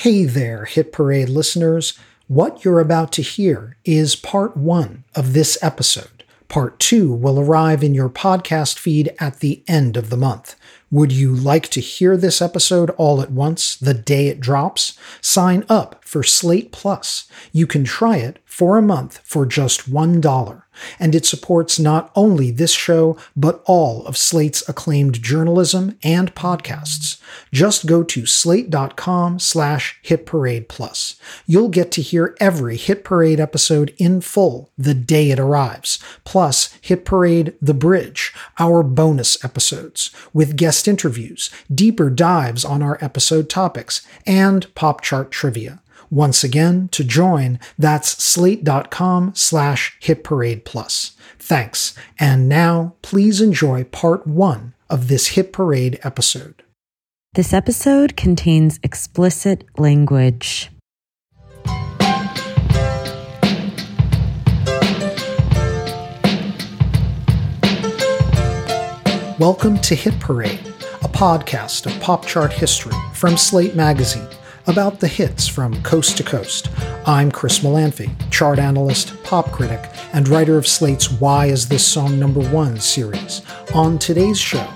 Hey there, Hit Parade listeners. What you're about to hear is part 1 of this episode. Part 2 will arrive in your podcast feed at the end of the month. Would you like to hear this episode all at once, the day it drops? Sign up for Slate Plus. You can try it for a month for just $1. And it supports not only this show, but all of Slate's acclaimed journalism and podcasts. Just go to slate.com/hitparadeplus. You'll get to hear every Hit Parade episode in full the day it arrives, plus Hit Parade The Bridge, our bonus episodes, with guest interviews, deeper dives on our episode topics, and pop chart trivia. Once again, to join, that's slate.com/hitparadeplus. Thanks. And now, please enjoy part 1 of this Hit Parade episode. This episode contains explicit language. Welcome to Hit Parade, a podcast of pop chart history from Slate Magazine, about the hits from coast to coast. I'm Chris Molanphy, chart analyst, pop critic, and writer of Slate's Why Is This Song Number 1 series. On today's show,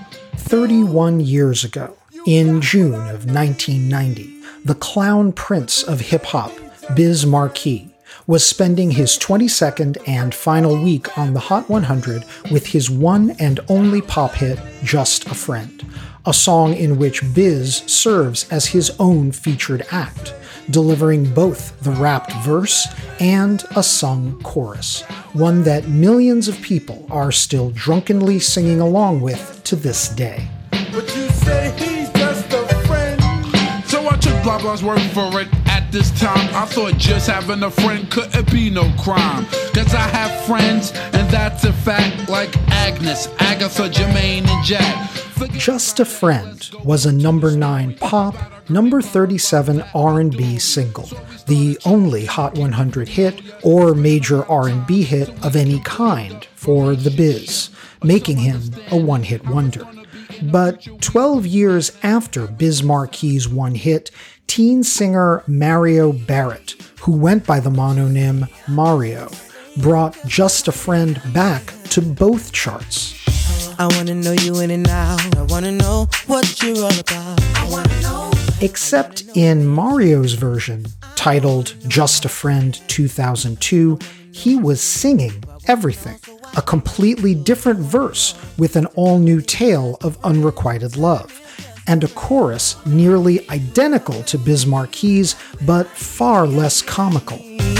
31 years ago, in June of 1990, the clown prince of hip-hop, Biz Markie, was spending his 22nd and final week on the Hot 100 with his one and only pop hit, Just a Friend, a song in which Biz serves as his own featured act, delivering both the rapped verse and a sung chorus, one that millions of people are still drunkenly singing along with to this day. But you say he's just a friend. So I took blah blah's word for it. At this time, I thought just having a friend couldn't be no crime. Cause I have friends, and that's a fact, like Agnes, Agatha, Jermaine, and Jack. Just a Friend was a number 9 pop, number 37 R&B single, the only Hot 100 hit or major R&B hit of any kind for the Biz, making him a one-hit wonder. But 12 years after Biz Markie's one hit, teen singer Mario Barrett, who went by the mononym Mario, brought Just a Friend back to both charts. I wanna know you in and out. I wanna know what you're all about. I wanna know. Except in Mario's version, titled Just a Friend 2002, he was singing everything. A completely different verse with an all-new tale of unrequited love, and a chorus nearly identical to Biz Markie's, but far less comical.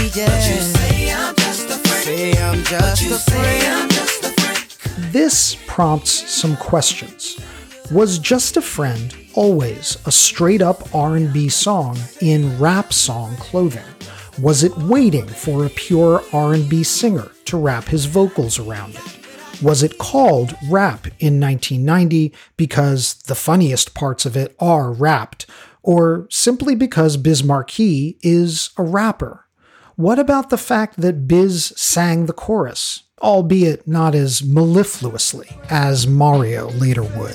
This prompts some questions. Was Just a Friend always a straight-up R&B song in rap song clothing? Was it waiting for a pure R&B singer to wrap his vocals around it? Was it called rap in 1990 because the funniest parts of it are rapped, or simply because Biz Markie is a rapper? What about the fact that Biz sang the chorus, albeit not as mellifluously as Mario later would?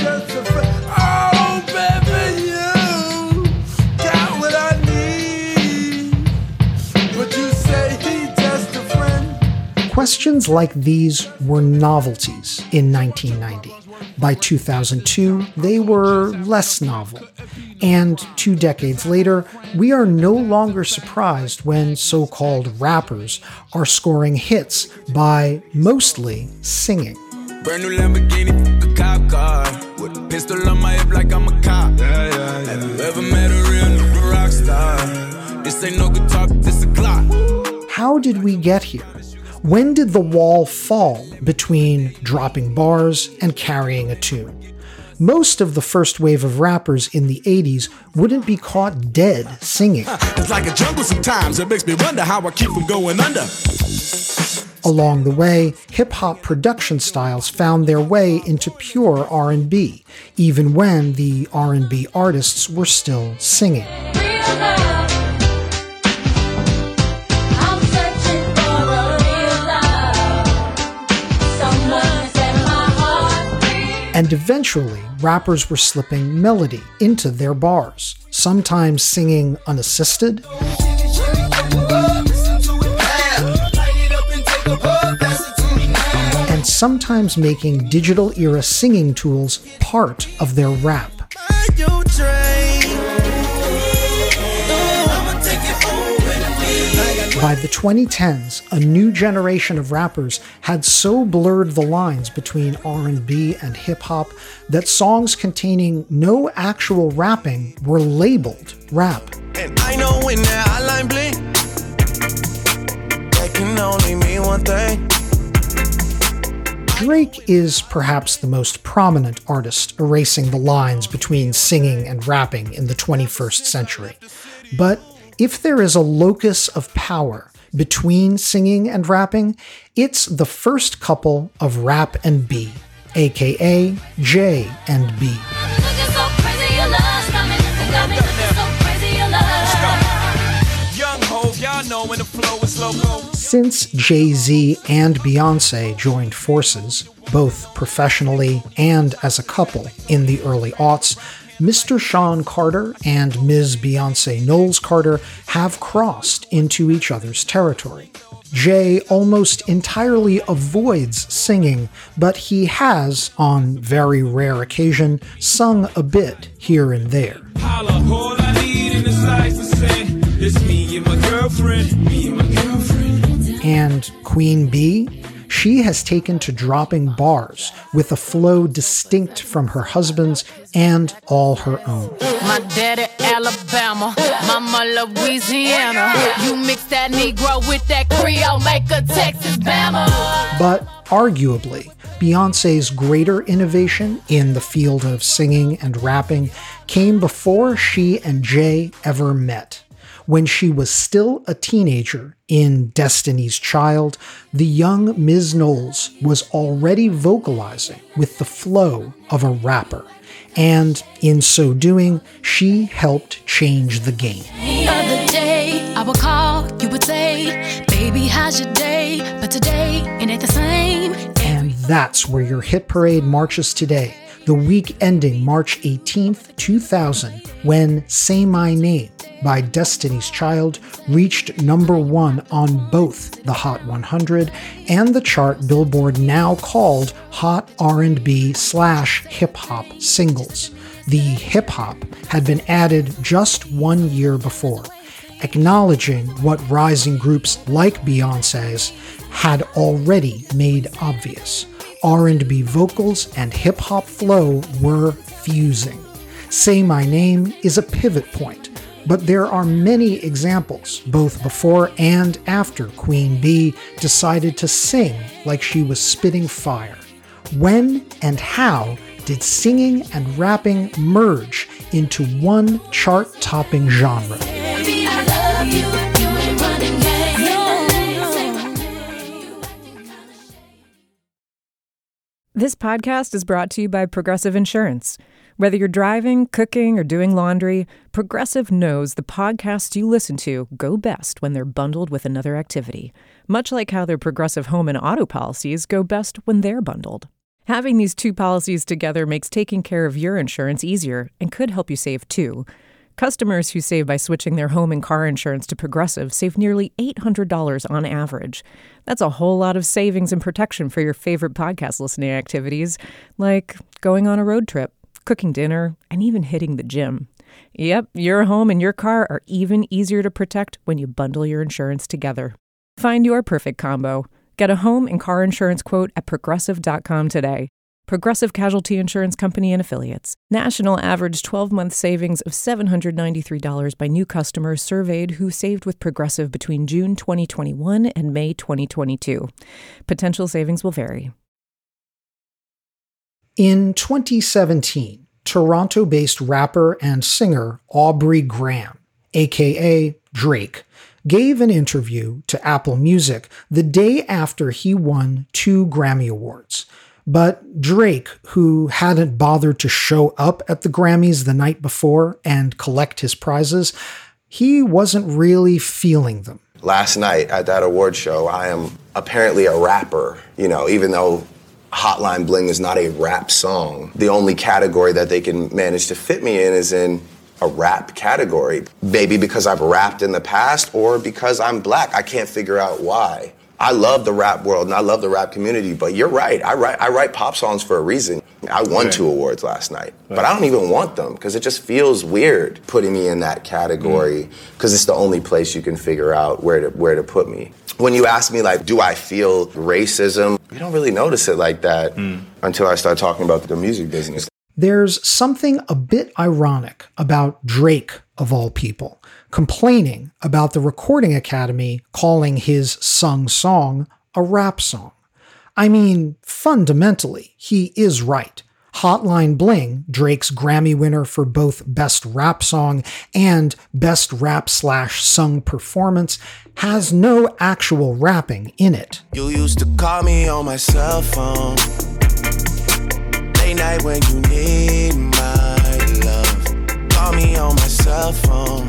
Questions like these were novelties in 1990. By 2002, they were less novel. And 2 decades later, we are no longer surprised when so-called rappers are scoring hits by mostly singing. Brand new Lamborghini, a cop car, with a pistol on my hip like I'm a cop. Have you ever met a real new rock star? This ain't no guitar, this a clock. How did we get here? When did the wall fall between dropping bars and carrying a tune? Most of the first wave of rappers in the 80s wouldn't be caught dead singing. It's like a jungle sometimes, it makes me wonder how I keep from going under. Along the way, hip-hop production styles found their way into pure R&B, even when the R&B artists were still singing. And eventually, rappers were slipping melody into their bars, sometimes singing unassisted, and sometimes making digital-era singing tools part of their rap. By the 2010s, a new generation of rappers had so blurred the lines between R&B and hip-hop that songs containing no actual rapping were labeled rap. And I know when that hotline blink, that can only mean one thing. Drake is perhaps the most prominent artist erasing the lines between singing and rapping in the 21st century. But if there is a locus of power between singing and rapping, it's the first couple of Rap and B, aka J and B. Since Jay-Z and Beyoncé joined forces, both professionally and as a couple in the early aughts, Mr. Sean Carter and Ms. Beyoncé Knowles Carter have crossed into each other's territory. Jay almost entirely avoids singing, but he has, on very rare occasion, sung a bit here and there. And Queen Bee? She has taken to dropping bars with a flow distinct from her husband's and all her own. My daddy Alabama, mama Louisiana. You mix that Negro with that Creole, make a Texas Bama. But arguably, Beyoncé's greater innovation in the field of singing and rapping came before she and Jay ever met. When she was still a teenager in Destiny's Child, the young Ms. Knowles was already vocalizing with the flow of a rapper. And in so doing, she helped change the game. The other day, I would call, you would say, baby, how's your day? But today, ain't it the same? And that's where your hit parade marches today, the week ending March 18th, 2000, when Say My Name by Destiny's Child reached #1 on both the Hot 100 and the chart Billboard now called Hot R&B/Hip Hop Singles. The hip hop had been added just 1 year before, acknowledging what rising groups like Beyoncé's had already made obvious. R&B vocals and hip hop flow were fusing. Say My Name is a pivot point, but there are many examples, both before and after Queen Bee decided to sing like she was spitting fire. When and how did singing and rapping merge into one chart-topping genre? Baby, I love you, you ain't running game. This podcast is brought to you by Progressive Insurance. Whether you're driving, cooking, or doing laundry, Progressive knows the podcasts you listen to go best when they're bundled with another activity, much like how their Progressive home and auto policies go best when they're bundled. Having these two policies together makes taking care of your insurance easier and could help you save too. Customers who save by switching their home and car insurance to Progressive save nearly $800 on average. That's a whole lot of savings and protection for your favorite podcast listening activities, like going on a road trip, cooking dinner, and even hitting the gym. Yep, your home and your car are even easier to protect when you bundle your insurance together. Find your perfect combo. Get a home and car insurance quote at Progressive.com today. Progressive Casualty Insurance Company and Affiliates. National average 12-month savings of $793 by new customers surveyed who saved with Progressive between June 2021 and May 2022. Potential savings will vary. In 2017, Toronto-based rapper and singer Aubrey Graham, aka Drake, gave an interview to Apple Music the day after he won 2 Grammy Awards. But Drake, who hadn't bothered to show up at the Grammys the night before and collect his prizes, he wasn't really feeling them. Last night at that award show, I am apparently a rapper, even though Hotline Bling is not a rap song. The only category that they can manage to fit me in is in a rap category. Maybe because I've rapped in the past or because I'm black. I can't figure out why. I love the rap world and I love the rap community, but you're right. I write pop songs for a reason. I won 2 awards last night, but I don't even want them because it just feels weird putting me in that category because it's the only place you can figure out where to put me. When you ask me, like, do I feel racism? You don't really notice it like that until I start talking about the music business. There's something a bit ironic about Drake, of all people, complaining about the Recording Academy calling his sung song a rap song. I mean, fundamentally, he is right. Hotline Bling, Drake's Grammy winner for both Best Rap Song and Best Rap/Sung Performance, has no actual rapping in it. You used to call me on my cell phone. Late night when you need my love. Call me on my cell phone.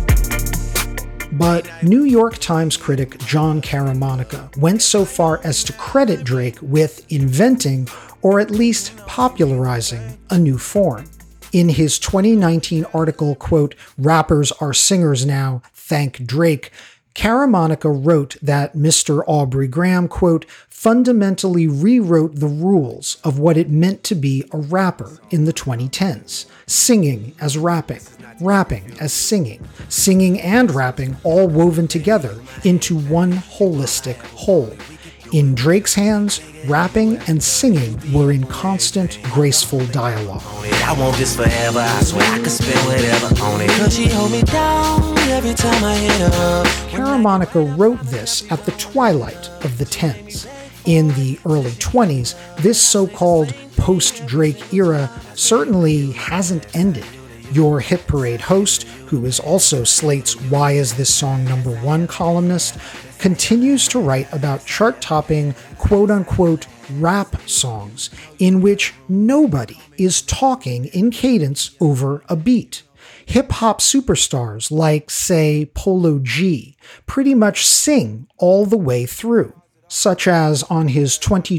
But New York Times critic John Caramanica went so far as to credit Drake with inventing, or at least popularizing, a new form. In his 2019 article, quote, "Rappers are singers now, thank Drake," Caramanica wrote that Mr. Aubrey Graham, quote, fundamentally rewrote the rules of what it meant to be a rapper in the 2010s. Singing as rapping, rapping as singing, singing and rapping all woven together into one holistic whole. In Drake's hands, rapping and singing were in constant, graceful dialogue. I want this forever, I swear I could spend whatever on it. Cause she hold me down every time I hit her. Caramanica wrote this at the twilight of the 10s. In the early 20s, this so-called post-Drake era certainly hasn't ended. Your Hit Parade host, who is also Slate's Why Is This Song #1 columnist, continues to write about chart-topping, quote-unquote, rap songs in which nobody is talking in cadence over a beat. Hip-hop superstars like, say, Polo G pretty much sing all the way through, such as on his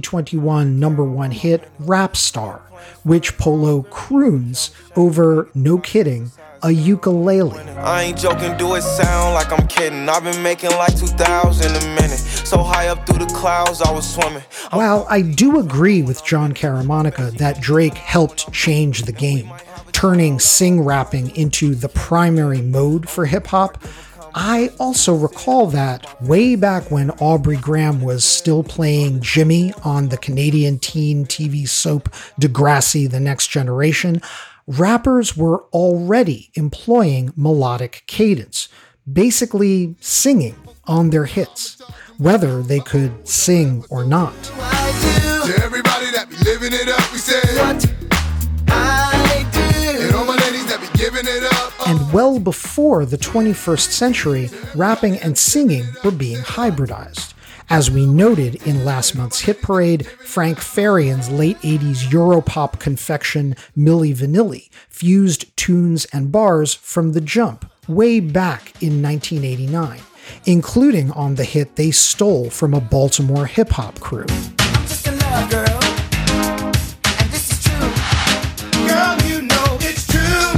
2021 #1 hit, Rap Star, which Polo croons over, no kidding, a ukulele. I ain't joking, do it sound like I'm kidding. I've been making like 2,000 a minute. So high up through the clouds, I was swimming. While I do agree with John Caramanica that Drake helped change the game, turning sing rapping into the primary mode for hip-hop, I also recall that way back when Aubrey Graham was still playing Jimmy on the Canadian teen TV soap Degrassi: The Next Generation, rappers were already employing melodic cadence, basically singing on their hits, whether they could sing or not. To everybody that be living it up, we say what I do. And all my ladies that be giving it up. And well before the 21st century, rapping and singing were being hybridized. As we noted in last month's Hit Parade, Frank Farian's late 80s Europop confection Milli Vanilli fused tunes and bars from the jump way back in 1989, including on the hit they stole from a Baltimore hip-hop crew. I'm just a love girl, and this is true. Girl, you know it's true.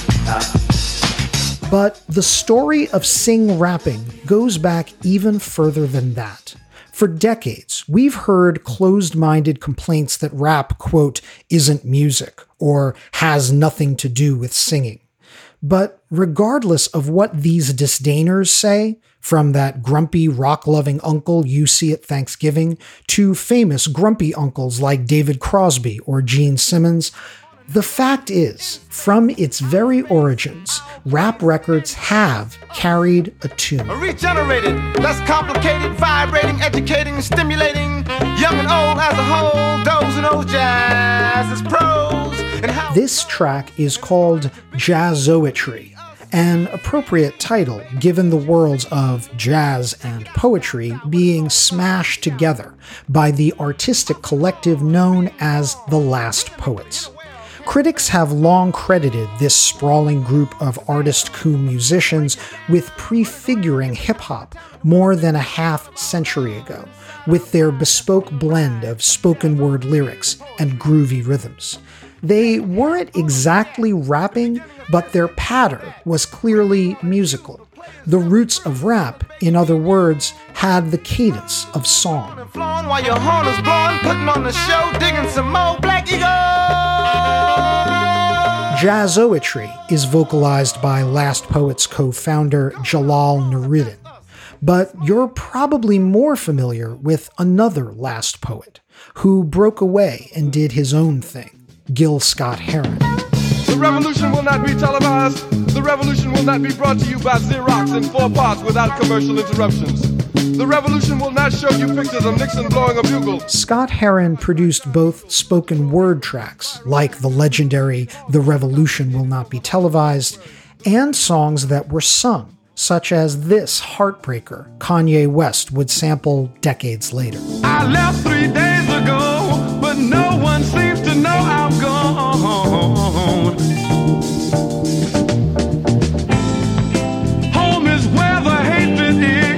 But the story of sing rapping goes back even further than that. For decades, we've heard closed-minded complaints that rap, quote, isn't music or has nothing to do with singing. But regardless of what these disdainers say, from that grumpy rock-loving uncle you see at Thanksgiving to famous grumpy uncles like David Crosby or Gene Simmons, the fact is, from its very origins, rap records have carried a tune. Regenerated, less complicated, vibrating, educating, stimulating, young and old as a whole, those and those jazz is pros. And how This track is called Jazzoetry, an appropriate title given the worlds of jazz and poetry being smashed together by the artistic collective known as the Last Poets. Critics have long credited this sprawling group of artist coup musicians with prefiguring hip-hop more than a half-century ago, with their bespoke blend of spoken-word lyrics and groovy rhythms. They weren't exactly rapping, but their patter was clearly musical. The roots of rap, in other words, had the cadence of song. While your horn is blowing, putting on the show, digging some more Black Eagle. Jazzoetry is vocalized by Last Poets co-founder Jalal Nuruddin. But you're probably more familiar with another Last Poet, who broke away and did his own thing, Gil Scott-Heron. The revolution will not be televised. The revolution will not be brought to you by Xerox in 4 parts without commercial interruptions. The revolution will not show you pictures of Nixon blowing a bugle. Scott-Heron produced both spoken word tracks, like the legendary The Revolution Will Not Be Televised, and songs that were sung, such as this heartbreaker Kanye West would sample decades later. I left 3 days ago, but no one seems to know I'm gone. Home is where the hatred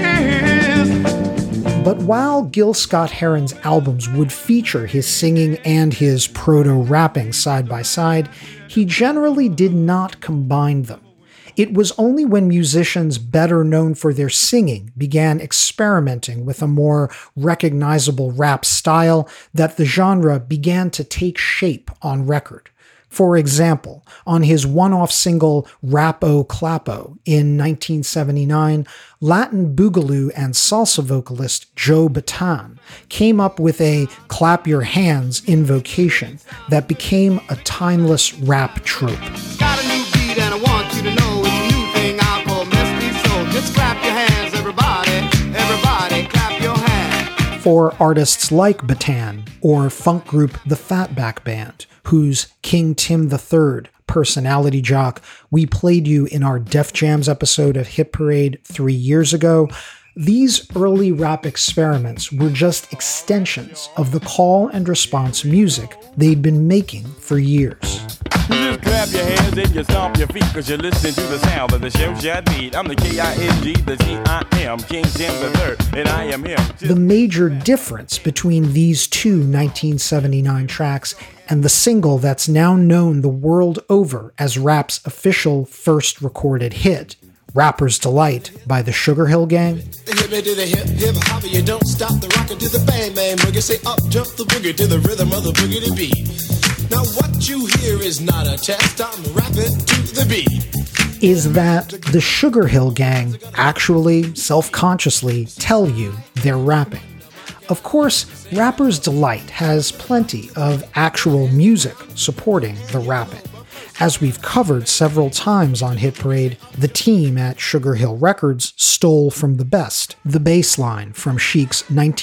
is. But while Gil Scott-Heron's albums would feature his singing and his proto-rapping side by side, he generally did not combine them. It was only when musicians better known for their singing began experimenting with a more recognizable rap style that the genre began to take shape on record. For example, on his one-off single Rap-O Clap-O in 1979, Latin boogaloo and salsa vocalist Joe Bataan came up with a clap your hands invocation that became a timeless rap trope. Got a new beat and I want you to know it's a new thing I'll call Mesty Soul. Just clap your hands, everybody, everybody, clap your hands. For artists like Bataan or funk group The Fatback Band, whose King Tim III personality jock we played you in our Def Jams episode of Hit Parade 3 years ago, these early rap experiments were just extensions of the call and response music they'd been making for years. You just clap your hands and you stomp your feet because you're listening to the sound of the show shot beat. I'm the K-I-N-G, the T-I-M, King Tim III, and I am him. The major difference between these two 1979 tracks and the single that's now known the world over as rap's official first recorded hit, Rapper's Delight by the Sugar Hill Gang, The hip to the hip, hip hop, you don't stop the rocket to the bang bang boogie. Say up jump the boogie to the rhythm of the boogie to beat. Now what you hear is not a test, I'm rapping to the beat. Is that the Sugar Hill Gang actually, self-consciously tell you they're rapping. Of course, Rapper's Delight has plenty of actual music supporting the rapping. As we've covered several times on Hit Parade, the team at Sugar Hill Records stole from the best the bass line from Chic's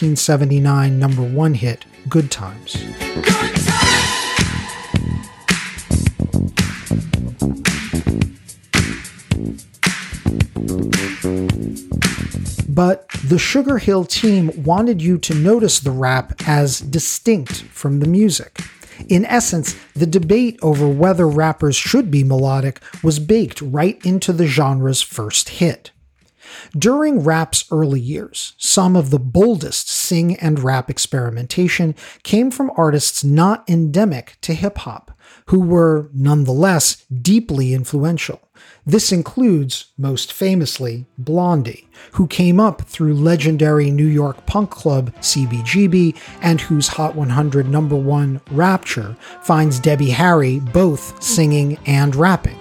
1979 #1 hit, Good Times. But the Sugar Hill team wanted you to notice the rap as distinct from the music. In essence, the debate over whether rappers should be melodic was baked right into the genre's first hit. During rap's early years, some of the boldest sing and rap experimentation came from artists not endemic to hip-hop, who were nonetheless deeply influential. This includes, most famously, Blondie, who came up through legendary New York punk club CBGB and whose Hot 100 #1 Rapture finds Debbie Harry both singing and rapping.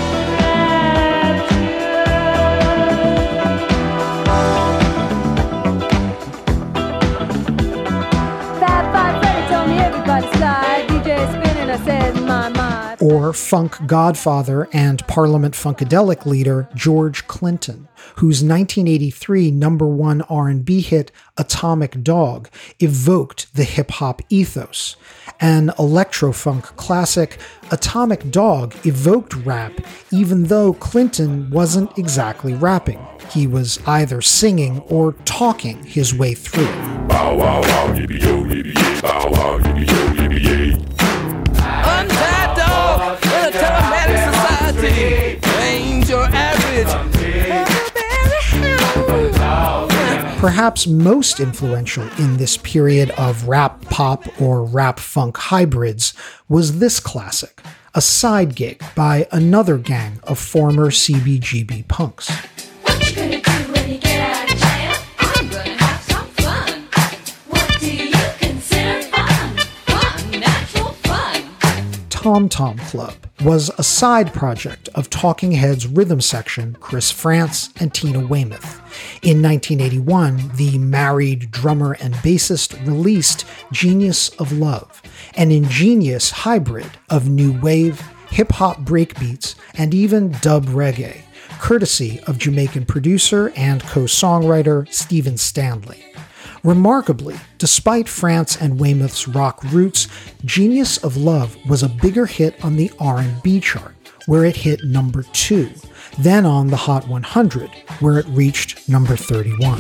Or funk godfather and Parliament Funkadelic leader George Clinton, whose 1983 #1 R&B hit Atomic Dog evoked the hip-hop ethos. An electro-funk classic, Atomic Dog evoked rap even though Clinton wasn't exactly rapping. He was either singing or talking his way through it. Bow wow wow, yippee yo, yippee yay, bow wow, yippee yo, yippee yay. Untied dog. Perhaps most influential in this period of rap pop or rap funk hybrids was this classic, a side gig by another gang of former CBGB punks. What you gonna do when you get out of jail? I'm gonna have some fun. What do you consider fun? Fun, natural fun. Tom Tom Club was a side project of Talking Heads rhythm section Chris Frantz and Tina Weymouth. In 1981, the married drummer and bassist released Genius of Love, an ingenious hybrid of new wave, hip-hop breakbeats, and even dub reggae, courtesy of Jamaican producer and co-songwriter Stephen Stanley. Remarkably, despite Frantz and Weymouth's rock roots, Genius of Love was a bigger hit on the R&B chart, where it hit number 2, then on the Hot 100, where it reached number 31.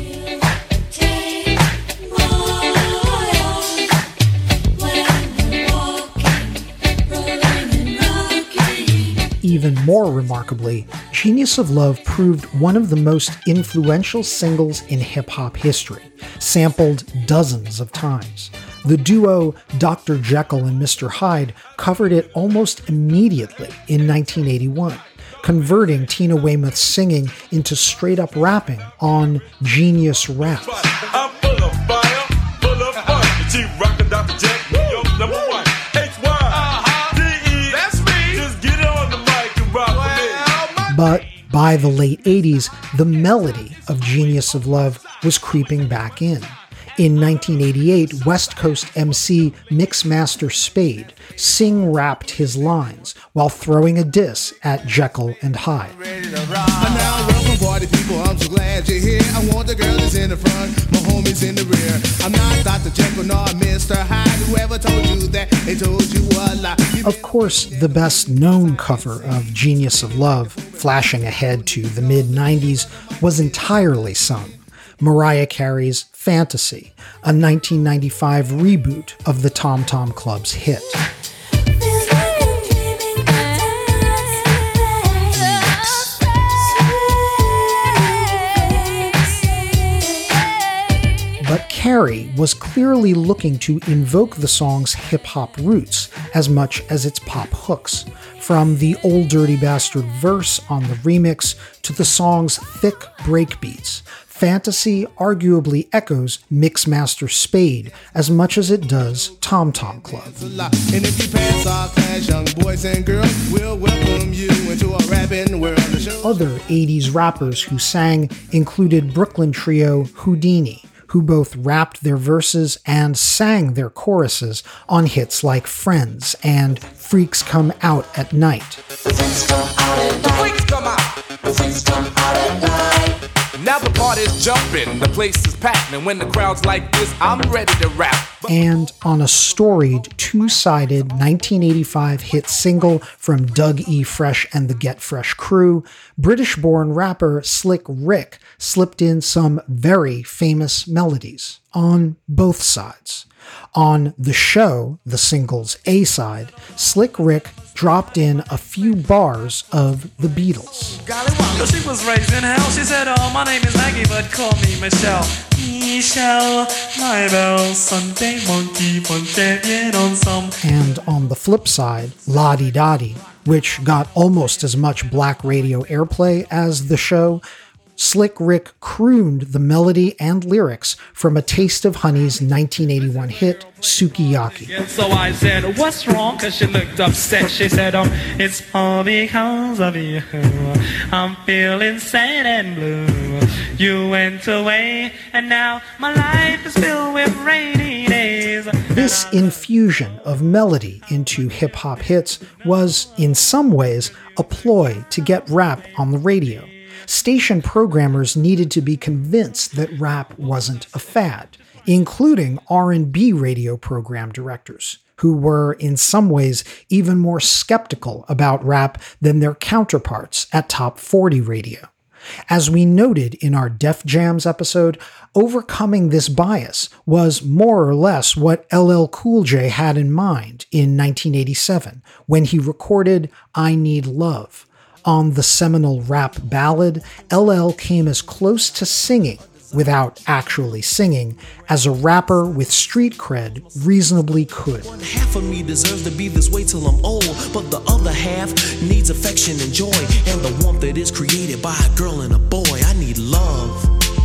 Even more remarkably, Genius of Love proved one of the most influential singles in hip-hop history, sampled dozens of times. The duo Dr. Jekyll and Mr. Hyde covered it almost immediately in 1981, converting Tina Weymouth's singing into straight-up rapping on Genius Rap. I'm full of fire, full of fun. The Chief Rocker, Dr. Jack, New York, number 1. H-Y-D-E, that's me. Just get on the mic and rock with me. But by the late 80s, the melody of Genius of Love was creeping back in. In 1988, West Coast MC Mixmaster Spade sing-rapped his lines while throwing a diss at Jekyll and Hyde. Now, welcome party people, I'm so glad you're here. I want the girl that's in the front, my homies in the rear. I'm not Dr. Jekyll nor Mr. Hyde. Whoever told you that, they told you a lie. Of course, the best-known cover of Genius of Love, flashing ahead to the mid-90s, was entirely sung. Mariah Carey's Fantasy, a 1995 reboot of the Tom Tom Club's hit. But Carey was clearly looking to invoke the song's hip-hop roots as much as its pop hooks, from the Old Dirty Bastard verse on the remix to the song's thick breakbeats. Fantasy arguably echoes Mixmaster Spade as much as it does Tom Tom Club. And if you pass our class, young boys and girls, we'll welcome you into a rapping world. Other 80s rappers who sang included Brooklyn trio Houdini, who both rapped their verses and sang their choruses on hits like Friends and Freaks Come Out at Night. Freaks come out at night. Freaks come out. Freaks come out at night. Now the party's jumping, the place is packed, and when the crowd's like this, I'm ready to rap. And on a storied, two-sided 1985 hit single from Doug E. Fresh and the Get Fresh crew, British-born rapper Slick Rick slipped in some very famous melodies on both sides. On The Show, the single's A-side, Slick Rick dropped in a few bars of the Beatles. She was raised in hell. She said, oh, my name is Maggie, but call me Michelle. Michelle, my bell, Sunday monkey, on some. And on the flip side, La Di Da Di, which got almost as much black radio airplay as The Show, Slick Rick crooned the melody and lyrics from A Taste of Honey's 1981 hit, Sukiyaki. And so I said, what's wrong? Cause she looked upset. She said, it's all because of you. I'm feeling sad and blue. You went away, and now my life is filled with rainy days. This infusion of melody into hip-hop hits was, in some ways, a ploy to get rap on the radio. Station programmers needed to be convinced that rap wasn't a fad, including R&B radio program directors, who were in some ways even more skeptical about rap than their counterparts at Top 40 radio. As we noted in our Def Jams episode, overcoming this bias was more or less what LL Cool J had in mind in 1987 when he recorded I Need Love. On the seminal rap ballad, LL came as close to singing without actually singing, as a rapper with street cred reasonably could. One half of me deserves to be this way till I'm old, but the other half needs affection and joy, and the warmth that is created by a girl and a boy. I need love.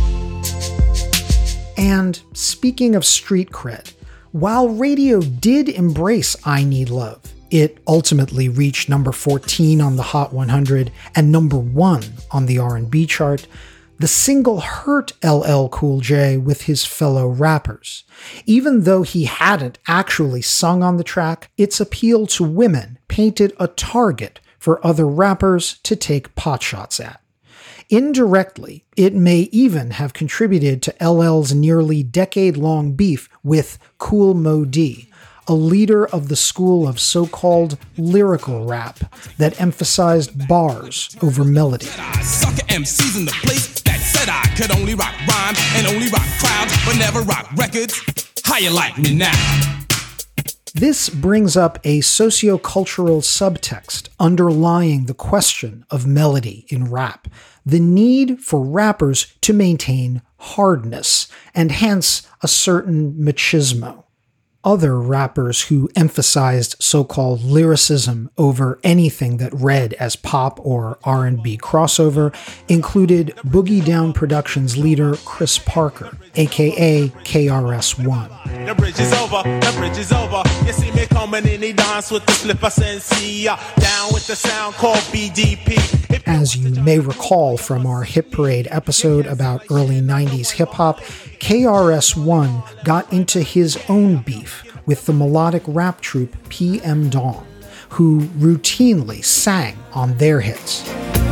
And speaking of street cred, while radio did embrace I Need Love, it ultimately reached number 14 on the Hot 100 and number 1 on the R&B chart. The single hurt LL Cool J with his fellow rappers. Even though he hadn't actually sung on the track, its appeal to women painted a target for other rappers to take potshots at. Indirectly, it may even have contributed to LL's nearly decade-long beef with Kool Moe Dee, a leader of the school of so-called lyrical rap that emphasized bars over melody. Sucker MCs in the place that said I could only rock rhyme and only rock crowds, but never rock records. How you like me now? This brings up a sociocultural subtext underlying the question of melody in rap, the need for rappers to maintain hardness, and hence a certain machismo. Other rappers who emphasized so-called lyricism over anything that read as pop or R&B crossover included Boogie Down Productions leader Chris Parker, aka KRS-One. The bridge is over, the bridge is over. You see me coming in, he dance with the slipper sensei. Down with the sound called BDP. As you may recall from our Hit Parade episode about early 90s hip-hop, KRS-One got into his own beef with the melodic rap troupe PM Dawn, who routinely sang on their hits.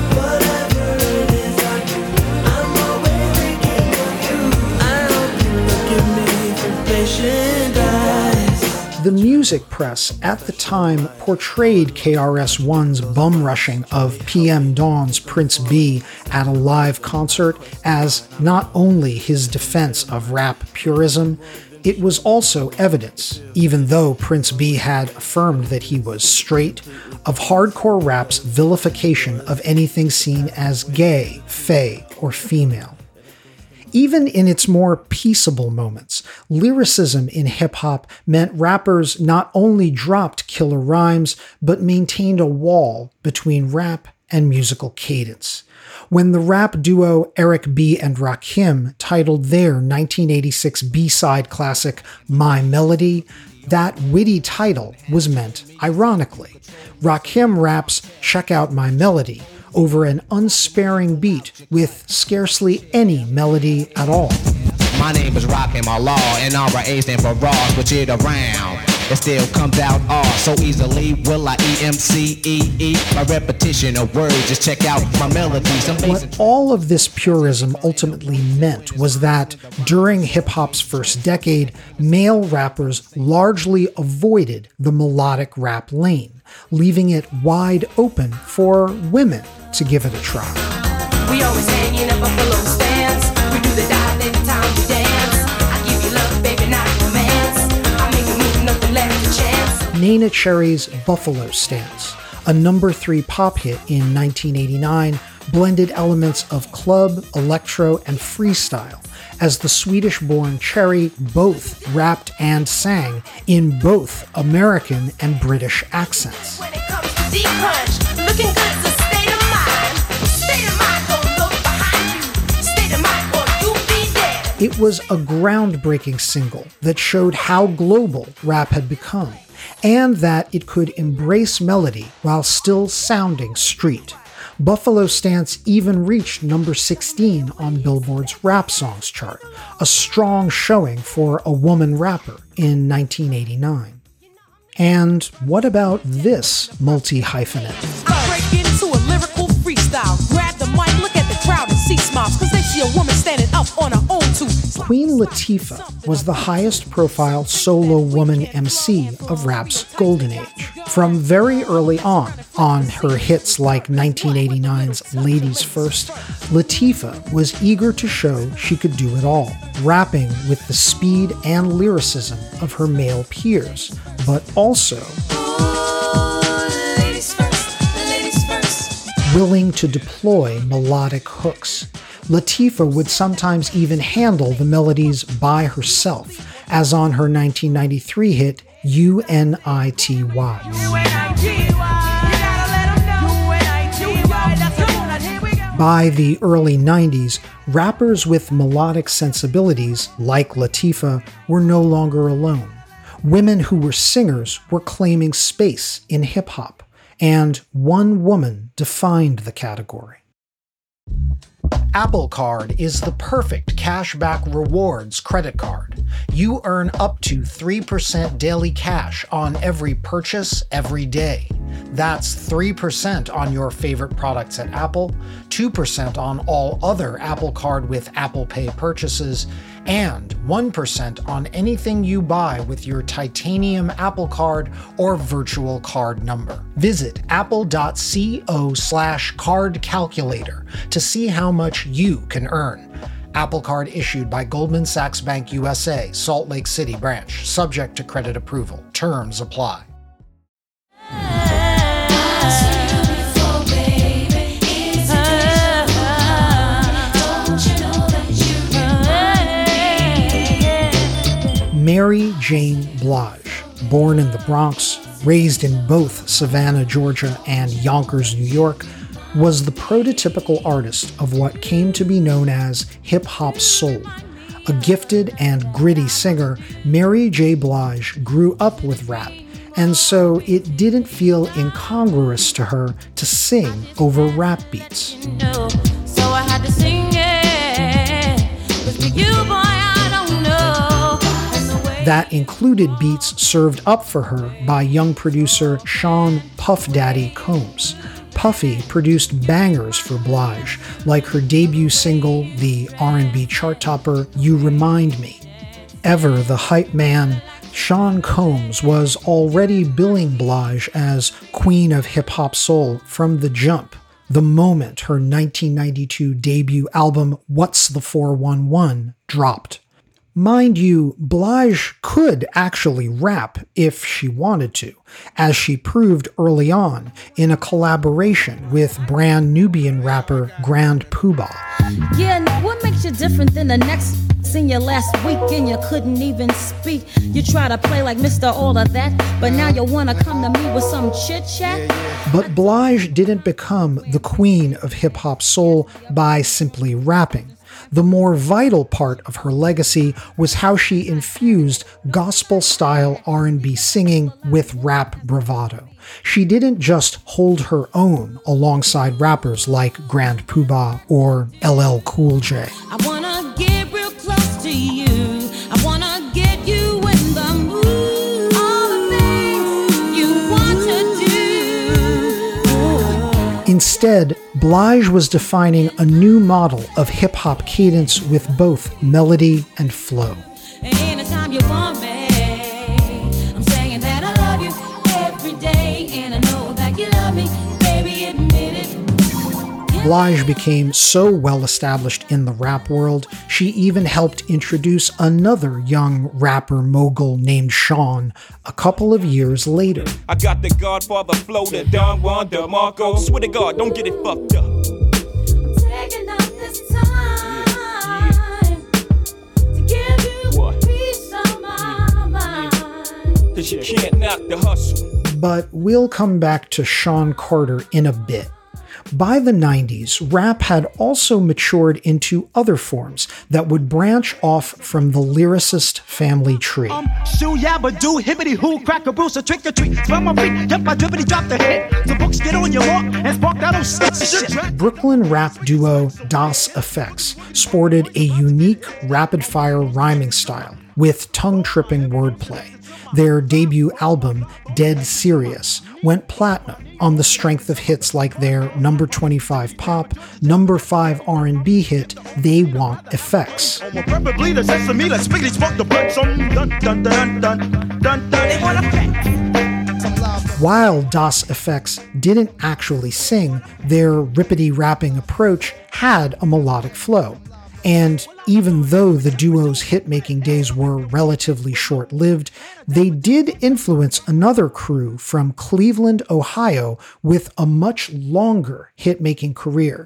The music press at the time portrayed KRS-One's bum rushing of PM Dawn's Prince B at a live concert as not only his defense of rap purism, it was also evidence, even though Prince B had affirmed that he was straight, of hardcore rap's vilification of anything seen as gay, fey, or female. Even in its more peaceable moments, lyricism in hip-hop meant rappers not only dropped killer rhymes, but maintained a wall between rap and musical cadence. When the rap duo Eric B. and Rakim titled their 1986 B-side classic My Melody, that witty title was meant ironically. Rakim raps "Check Out My Melody" over an unsparing beat with scarcely any melody at all. My name is Rakim Allah, and RA stand for raw, switch it around. It still comes out R so easily. Will I EMCEE? My repetition of words, just check out my melodies. What all of this purism ultimately meant was that during hip-hop's first decade, male rappers largely avoided the melodic rap lane, leaving it wide open for women to give it a try. We always hanging up Buffalo stands. We do the dive every time we dance. I give you love, baby, not romance. I make a move, nothing left to chance. Neneh Cherry's Buffalo Stance, a number 3 pop hit in 1989, blended elements of club, electro, and freestyle, as the Swedish-born Cherry both rapped and sang in both American and British accents. When it comes to deep punch, looking good's a state of mind. State of mind, don't look behind you. State of mind, or you'll be dead. It was a groundbreaking single that showed how global rap had become, and that it could embrace melody while still sounding street. Buffalo Stance even reached number 16 on Billboard's Rap Songs chart, a strong showing for a woman rapper in 1989. And what about this multi-hyphenate? Break into a lyrical freestyle. Grab the mic, look at the crowd and see smiles, cause they see a woman standing up on her own two. Queen Latifah was the highest profile solo woman MC of rap's golden age. From very early on her hits like 1989's Ladies First, Latifah was eager to show she could do it all, rapping with the speed and lyricism of her male peers, but also willing to deploy melodic hooks. Latifah would sometimes even handle the melodies by herself, as on her 1993 hit UNITY. By the early 90s, rappers with melodic sensibilities, like Latifah, were no longer alone. Women who were singers were claiming space in hip-hop, and one woman defined the category. Apple Card is the perfect cashback rewards credit card. You earn up to 3% daily cash on every purchase every day. That's 3% on your favorite products at Apple, 2% on all other Apple Card with Apple Pay purchases, and 1% on anything you buy with your titanium Apple Card or virtual card number. Visit apple.co/card calculator to see how much you can earn. Apple Card issued by Goldman Sachs Bank USA, Salt Lake City branch, subject to credit approval. Terms apply. Mary Jane Blige, born in the Bronx, raised in both Savannah, Georgia and Yonkers, New York, was the prototypical artist of what came to be known as hip-hop soul. A gifted and gritty singer, Mary J. Blige grew up with rap, and so it didn't feel incongruous to her to sing over rap beats. So I had to sing it. 'Cause for you, boy, I don't know. That included beats served up for her by young producer Sean Puff Daddy Combs. Puffy produced bangers for Blige, like her debut single, the R&B chart topper, You Remind Me. Ever the hype man, Sean Combs was already billing Blige as Queen of Hip Hop Soul from the jump, the moment her 1992 debut album What's the 411 dropped. Mind you, Blige could actually rap if she wanted to, as she proved early on in a collaboration with brand Nubian rapper Grand Poobah. Yeah, now what makes you different than the next? Seen you last week and you couldn't even speak. You try to play like Mr. All of That, but now you wanna come to me with some chit chat? But Blige didn't become the queen of hip-hop soul by simply rapping. The more vital part of her legacy was how she infused gospel-style R&B singing with rap bravado. She didn't just hold her own alongside rappers like Grand Poobah or LL Cool J. I wanna get real close to you. I wanna get you in the mood. All the things you want to do. Instead, Blige was defining a new model of hip-hop cadence with both melody and flow. Anytime you want me, I'm saying that I love you every day, and I know that you love me, baby, admit it. Blige became so well established in the rap world, she even helped introduce another young rapper mogul named Sean a couple of years later. I got the Godfather flow, the Don Juan DeMarco. Swear to God, don't get it fucked up. Taking up this time to give you a piece of my mind. 'Cause you can't knock the hustle. But we'll come back to Sean Carter in a bit. By the 90s, rap had also matured into other forms that would branch off from the lyricist family tree. Shoo yabba do hibbity hoo crack a bruise a trick or treat. From my feet, jump my drippity drop the hit. The books get on your walk and spark that old shit. Brooklyn rap duo Das Effects sported a unique rapid-fire rhyming style with tongue-tripping wordplay. Their debut album, Dead Serious, went platinum on the strength of hits like their number 25 pop, number 5 R&B hit, They Want Effects. Preferably the sesame, let's spiggity spark the blood. Some dun dun dun dun dun dun. They want effects. While Das Effects didn't actually sing, their rippity rapping approach had a melodic flow. And even though the duo's hit-making days were relatively short-lived, they did influence another crew from Cleveland, Ohio, with a much longer hit-making career.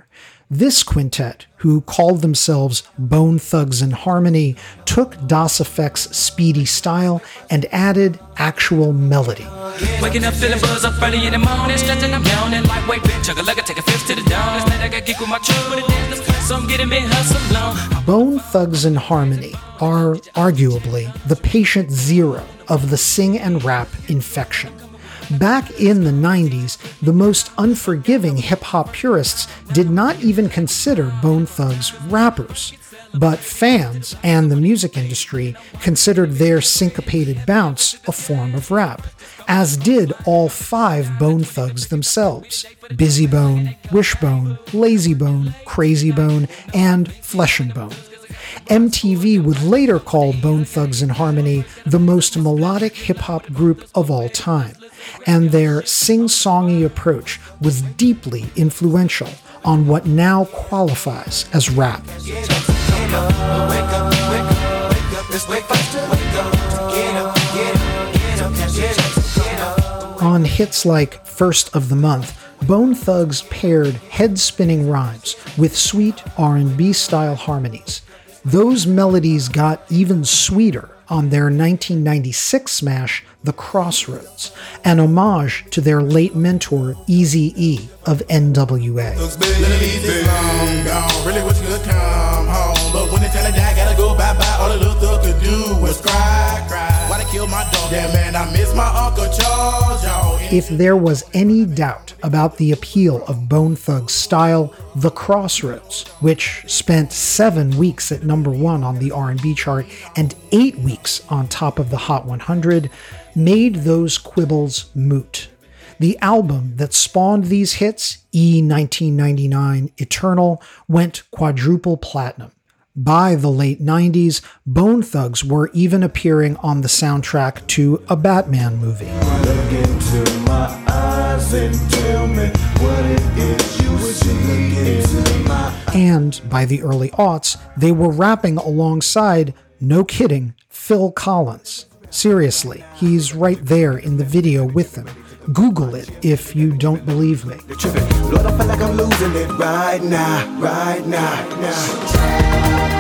This quintet, who called themselves Bone Thugs-n-Harmony, took Das EFX's speedy style and added actual melody. Waking up feeling buzz up early in the morning, stretching, I'm yawning, lightweight, chugga like I take a fifth to the dawn. Instead I got geek with my truck with a dance, so I'm getting me hustle long. Bone Thugs-n-Harmony are arguably the patient zero of the sing and rap infection. Back in the 90s, the most unforgiving hip-hop purists did not even consider Bone Thugs rappers. But fans and the music industry considered their syncopated bounce a form of rap, as did all 5 Bone Thugs themselves: Busy Bone, Wishbone, Lazy Bone, Crazy Bone, and Flesh and Bone. MTV would later call Bone Thugs-n-Harmony the most melodic hip-hop group of all time, and their sing-songy approach was deeply influential on what now qualifies as rap. On hits like First of the Month, Bone Thugs paired head-spinning rhymes with sweet R&B style harmonies. Those melodies got even sweeter on their 1996 smash, The Crossroads, an homage to their late mentor Eazy-E of NWA. If there was any doubt about the appeal of Bone Thugs' style, The Crossroads, which spent 7 weeks at #1 on the R&B chart and 8 weeks on top of the Hot 100, made those quibbles moot. The album that spawned these hits, E1999 Eternal, went quadruple platinum. By the late 90s, Bone Thugs were even appearing on the soundtrack to a Batman movie. Look into my eyes and tell me what it is you see into my eyes. And by the early aughts, they were rapping alongside, no kidding, Phil Collins. Seriously, he's right there in the video with them. Google it if you don't believe me. Lord, I feel like I'm losing it right now, right now.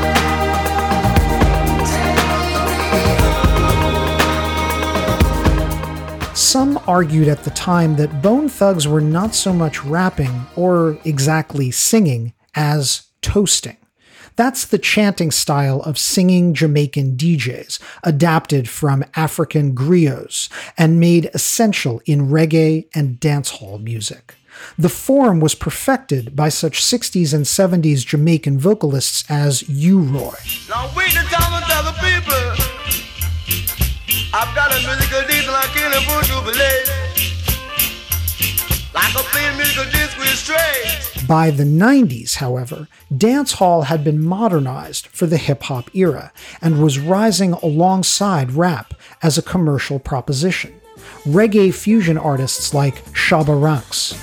Some argued at the time that Bone Thugs were not so much rapping or exactly singing as toasting. That's the chanting style of singing Jamaican DJs, adapted from African griots and made essential in reggae and dancehall music. The form was perfected by such 60s and 70s Jamaican vocalists as U-Roy. Now wait the time and tell the people I've got a musical disc like in a voodoo ballet, like a plain musical disc with straight. By the 90s, however, dancehall had been modernized for the hip-hop era and was rising alongside rap as a commercial proposition. Reggae fusion artists like Shabba Ranks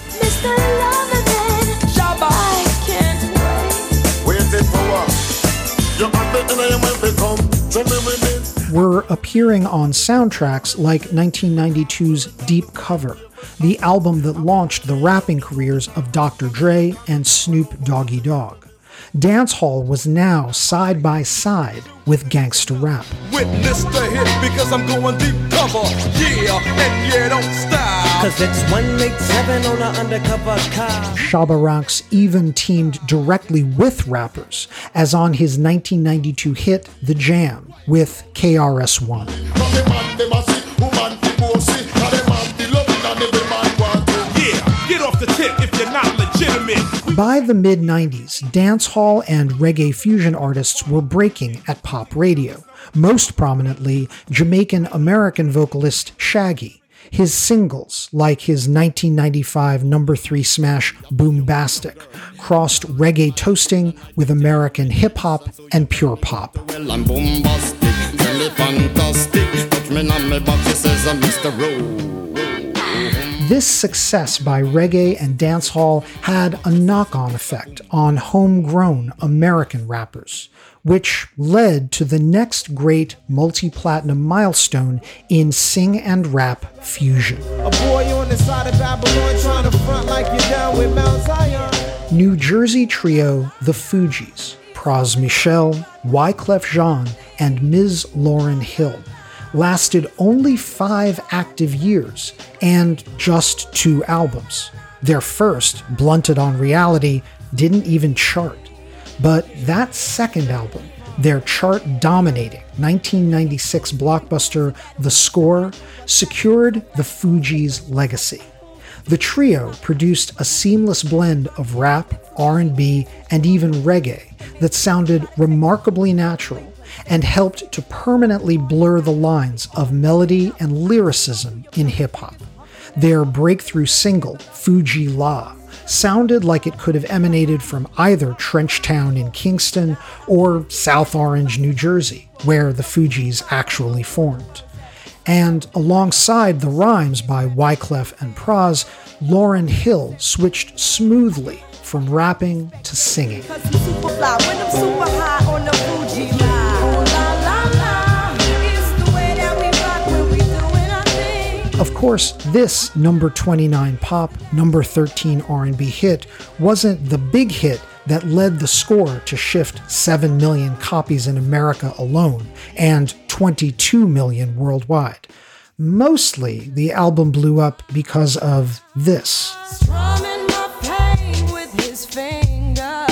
were appearing on soundtracks like 1992's Deep Cover, the album that launched the rapping careers of Dr. Dre and Snoop Doggy Dogg. Dancehall was now side by side with gangsta rap. Witness the hit because I'm going deep cover, yeah, and yeah, don't stop. Cause it's 187 on an undercover car. Shabba Ranks even teamed directly with rappers, as on his 1992 hit The Jam with KRS-One. Yeah, get off the tip if you're not legitimate. By the mid-90s, dancehall and reggae fusion artists were breaking at pop radio, most prominently Jamaican-American vocalist Shaggy. His singles, like his 1995 #3 smash Boombastic, crossed reggae toasting with American hip-hop and pure pop. Well, I'm bombastic, really fantastic. Touch me on my back, she says I'm Mr. Rowe. This success by reggae and dancehall had a knock-on effect on homegrown American rappers, which led to the next great multi-platinum milestone in sing and rap fusion. A boy on the side of Babylon trying to front like you're down with Mount Zion. New Jersey trio The Fugees, Pras Michel, Wyclef Jean, and Ms. Lauryn Hill lasted only 5 active years and just 2 albums. Their first, Blunted on Reality, didn't even chart. But that second album, their chart-dominating 1996 blockbuster The Score, secured the Fugees' legacy. The trio produced a seamless blend of rap, R&B, and even reggae that sounded remarkably natural and helped to permanently blur the lines of melody and lyricism in hip-hop. Their breakthrough single, Fuji La, sounded like it could have emanated from either Trenchtown in Kingston or South Orange, New Jersey, where the Fugees actually formed. And alongside the rhymes by Wyclef and Pras, Lauryn Hill switched smoothly from rapping to singing. Of course, this number 29 pop, number 13 R&B hit wasn't the big hit that led The Score to shift 7 million copies in America alone and 22 million worldwide. Mostly, the album blew up because of this. Strumming my pain with his fingers,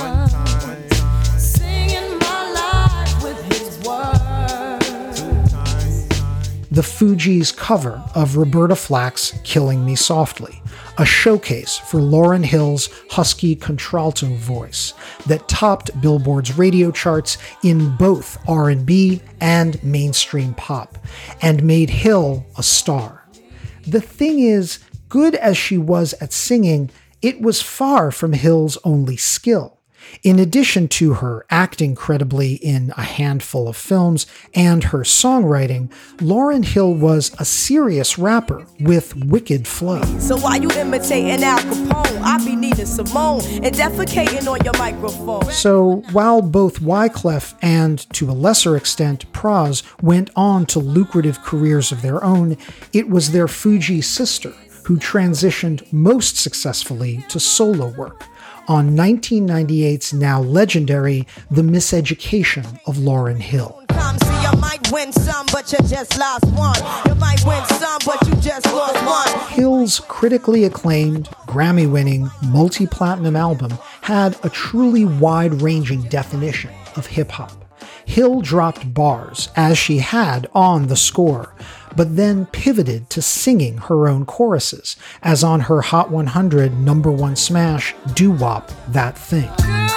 singing my life with his words. The Fugees' cover of Roberta Flack's Killing Me Softly, a showcase for Lauryn Hill's husky contralto voice that topped Billboard's radio charts in both R&B and mainstream pop, and made Hill a star. The thing is, good as she was at singing, it was far from Hill's only skill. In addition to her acting credibly in a handful of films and her songwriting, Lauryn Hill was a serious rapper with wicked flow. So while you imitating Al Capone, I be needing Simone and defecating on your microphone. So while both Wyclef and, to a lesser extent, Pras went on to lucrative careers of their own, it was their Fugees sister who transitioned most successfully to solo work on 1998's now legendary The Miseducation of Lauryn Hill. You might win some, but you just lost one. You might win some, but you just lost one. Hill's critically acclaimed, Grammy-winning, multi-platinum album had a truly wide-ranging definition of hip-hop. Hill dropped bars, as she had on The Score, but then pivoted to singing her own choruses, as on her Hot 100 #1 smash, Doo Wop That Thing.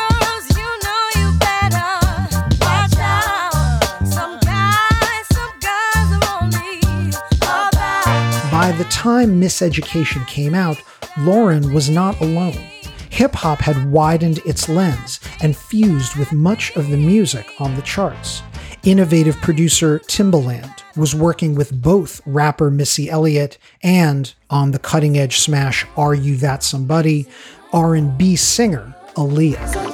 By the time Miseducation came out, Lauryn was not alone. Hip-hop had widened its lens and fused with much of the music on the charts. Innovative producer Timbaland was working with both rapper Missy Elliott and, on the cutting-edge smash Are You That Somebody, R&B singer Aaliyah.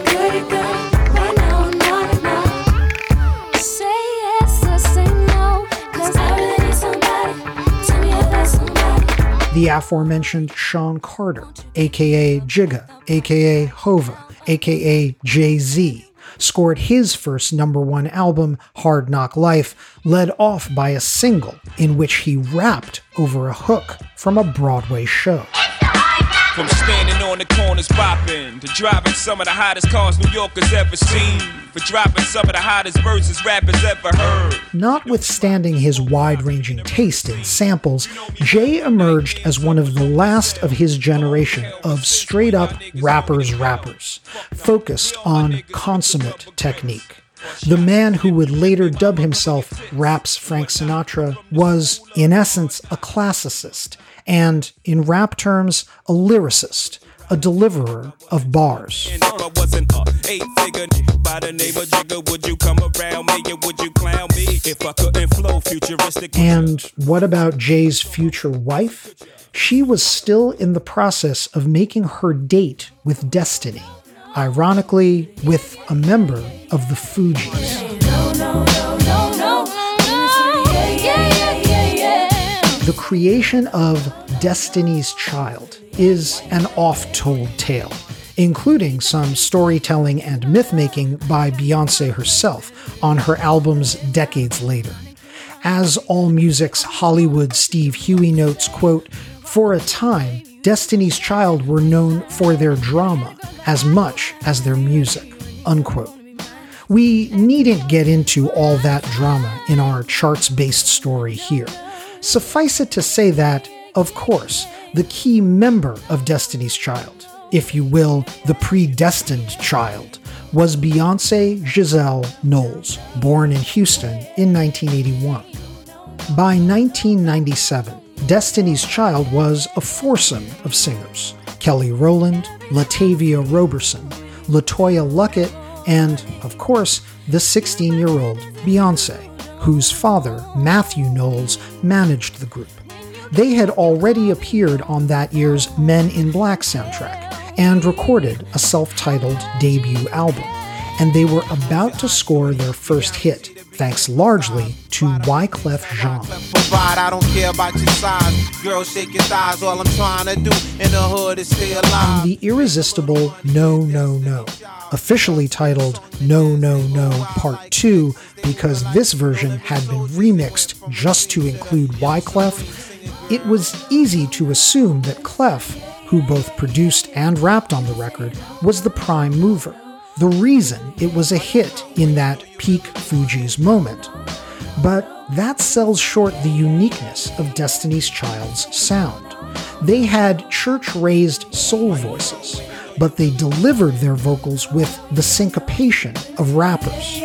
The aforementioned Sean Carter, aka Jigga, aka Hova, aka Jay-Z, scored his first #1 album, Hard Knock Life, led off by a single in which he rapped over a hook from a Broadway show. From standing on the corners bopping, to driving some of the hottest cars New Yorkers ever seen, for dropping some of the hottest verses rappers ever heard. Notwithstanding his wide-ranging taste in samples, Jay emerged as one of the last of his generation of straight-up rappers, focused on consummate technique. The man who would later dub himself Rap's Frank Sinatra was, in essence, a classicist, and, in rap terms, a lyricist, a deliverer of bars. And if I wasn't a 8-figure by the name of Jigga, would you come around me and would you clown me if I couldn't flow futuristic? And what about Jay's future wife? She was still in the process of making her date with Destiny, ironically with a member of the Fugees. The creation of Destiny's Child is an oft-told tale. including some storytelling and myth-making by Beyoncé herself on her albums decades later. As AllMusic's Hollywood Steve Huey notes, quote, "For a time, Destiny's Child were known for their drama as much as their music," unquote. We needn't get into all that drama in our charts-based story here. Suffice it to say that, of course, the key member of Destiny's Child, if you will, the predestined child, was Beyoncé Giselle Knowles, born in Houston in 1981. By 1997, Destiny's Child was a foursome of singers: Kelly Rowland, Latavia Roberson, LaToya Luckett, and, of course, the 16-year-old Beyoncé, whose father, Matthew Knowles, managed the group. They had already appeared on that year's Men in Black soundtrack and recorded a self-titled debut album, and they were about to score their first hit, thanks largely to Wyclef Jean. I don't care about your size. Girl, shake your thighs. All I'm trying to do in the hood is stay alive. The irresistible No No No, officially titled No No No Part 2 because this version had been remixed just to include Wyclef, it was easy to assume that Clef, who both produced and rapped on the record, was the prime mover, the reason it was a hit in that peak Fugees moment. But that sells short the uniqueness of Destiny's Child's sound. They had church-raised soul voices, but they delivered their vocals with the syncopation of rappers.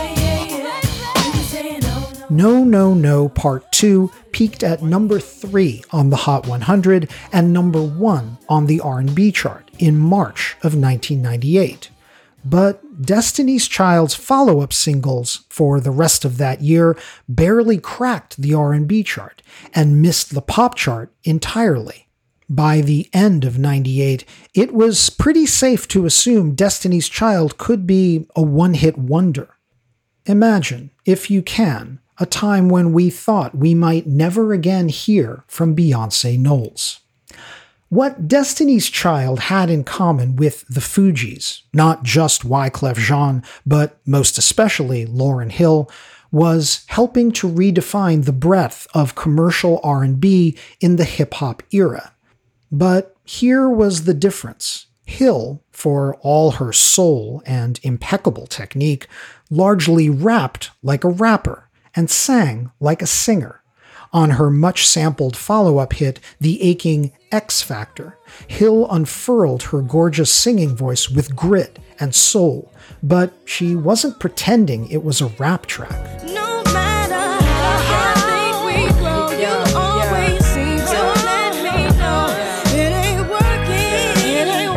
No No No Part 2 peaked at number 3 on the Hot 100 and number 1 on the R&B chart in March of 1998. But Destiny's Child's follow-up singles for the rest of that year barely cracked the R&B chart and missed the pop chart entirely. By the end of '98, it was pretty safe to assume Destiny's Child could be a one-hit wonder. Imagine, if you can, a time when we thought we might never again hear from Beyoncé Knowles. What Destiny's Child had in common with the Fugees, not just Wyclef Jean, but most especially Lauryn Hill, was helping to redefine the breadth of commercial R&B in the hip-hop era. But here was the difference. Hill, for all her soul and impeccable technique, largely rapped like a rapper and sang like a singer. On her much-sampled follow-up hit, the aching X Factor, Hill unfurled her gorgeous singing voice with grit and soul, but she wasn't pretending it was a rap track. No matter how big we grow, you always seem to let me know it ain't working, it ain't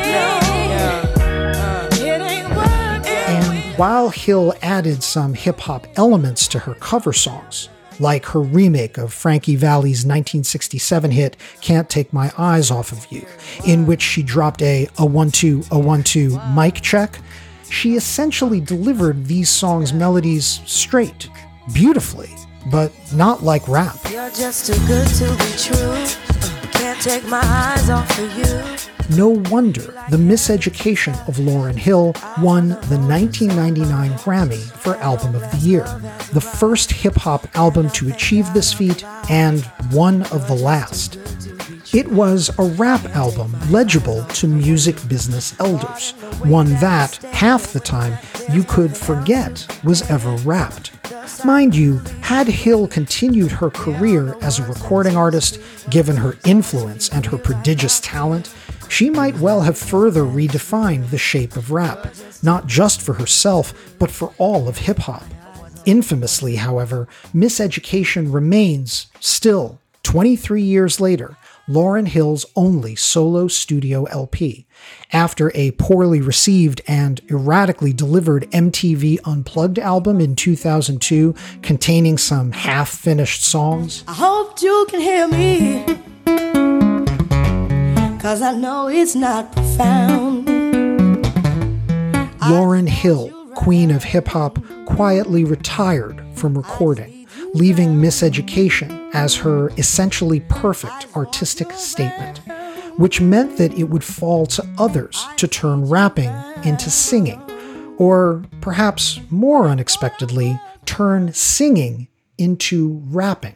working, it ain't working. And while Hill added some hip-hop elements to her cover songs, like her remake of Frankie Valli's 1967 hit Can't Take My Eyes Off of You, in which she dropped a 1-2 mic check, she essentially delivered these songs' melodies straight, beautifully, but not like rap. You're just too good to be true. Can't take my eyes off of you. No wonder the miseducation of Lauryn Hill won the 1999 Grammy for Album of the Year, the first hip-hop album to achieve this feat and one of the last. It was a rap album legible to music business elders, one that, half the time, you could forget was ever rapped. Mind you, had Hill continued her career as a recording artist, given her influence and her prodigious talent, she might well have further redefined the shape of rap, not just for herself, but for all of hip-hop. Infamously, however, miseducation remains, still, 23 years later, Lauryn Hill's only solo studio LP, after a poorly received and erratically delivered MTV Unplugged album in 2002 containing some half-finished songs. I hope you can hear me, 'cause I know it's not profound. Lauryn Hill, queen of hip-hop, quietly retired from recording, leaving Miseducation as her essentially perfect artistic statement. which meant that it would fall to others to turn rapping into singing, or perhaps more unexpectedly, turn singing into rapping.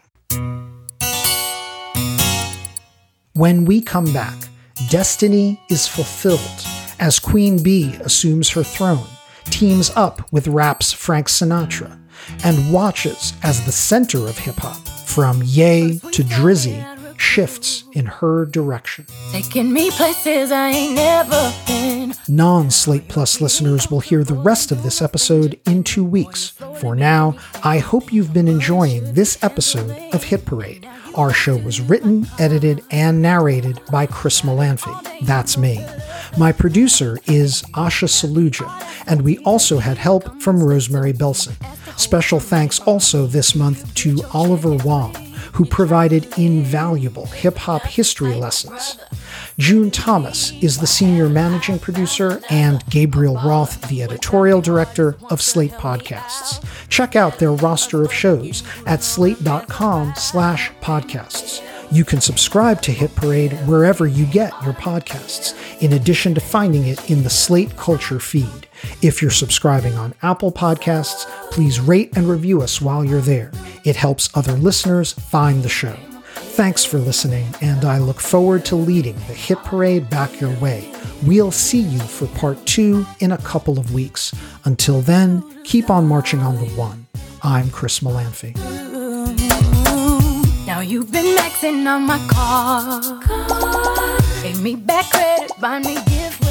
When we come back, destiny is fulfilled as Queen Bee assumes her throne, teams up with rap's Frank Sinatra, and watches as the center of hip-hop, from Ye to Drizzy, shifts in her direction. Taking me places I ain't never been. Non-Slate Plus listeners will hear the rest of this episode in 2 weeks. For now, I hope you've been enjoying this episode of Hit Parade. Our show was written, edited, and narrated by Chris Molanphy. That's me. My producer is Asha Saluja, and we also had help from Rosemary Belson. Special thanks also this month to Oliver Wong, who provided invaluable hip-hop history lessons. June Thomas is the senior managing producer, and Gabriel Roth the editorial director of Slate Podcasts. Check out their roster of shows at slate.com/podcasts. You can subscribe to Hit Parade wherever you get your podcasts, in addition to finding it in the Slate Culture feed. If you're subscribing on Apple Podcasts, please rate and review us while you're there. It helps other listeners find the show. Thanks for listening, and I look forward to leading the Hit Parade back your way. We'll see you for part 2 in a couple of weeks. Until then, keep on marching on the one. I'm Chris Molanphy. Now you've been maxing on my car. Pay me back credit, buy me gift.